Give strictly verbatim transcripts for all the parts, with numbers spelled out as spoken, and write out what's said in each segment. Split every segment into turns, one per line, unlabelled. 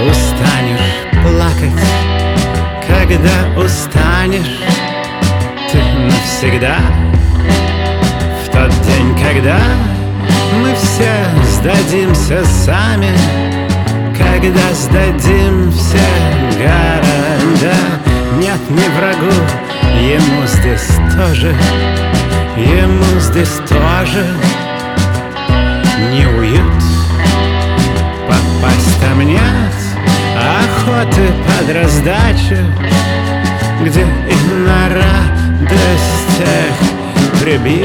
Устанешь плакать, когда устанешь ты навсегда. В тот день, когда мы все сдадимся сами, когда сдадим все города, нет ни врагу, ему здесь тоже, ему здесь тоже не уют. Попасть там нет охоты под раздачу, где и на радостях прибьют.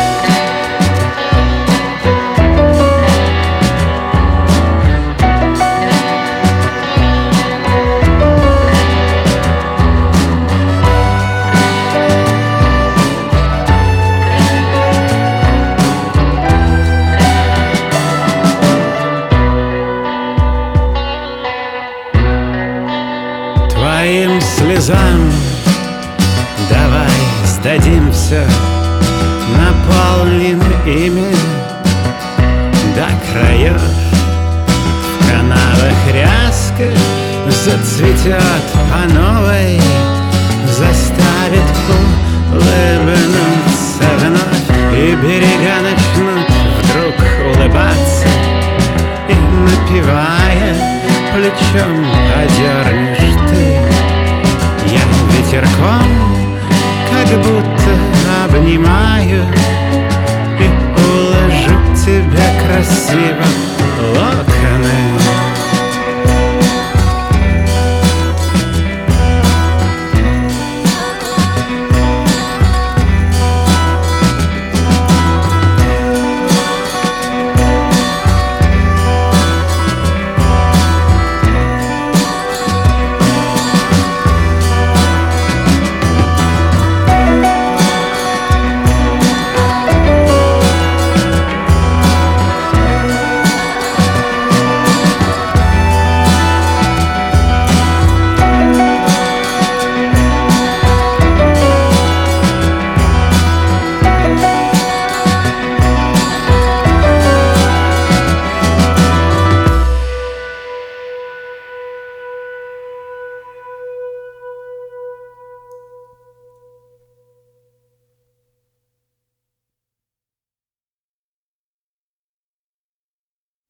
Твоим слезам давай сдадимся, наполним ими до краев. В канавах ряска зацветет по новой, заставит улыбнуться вновь, и берега начнут вдруг улыбаться, и напевая плечом подернешь ты. Я ветерком как будто обнимаю и уложу тебя красиво локоть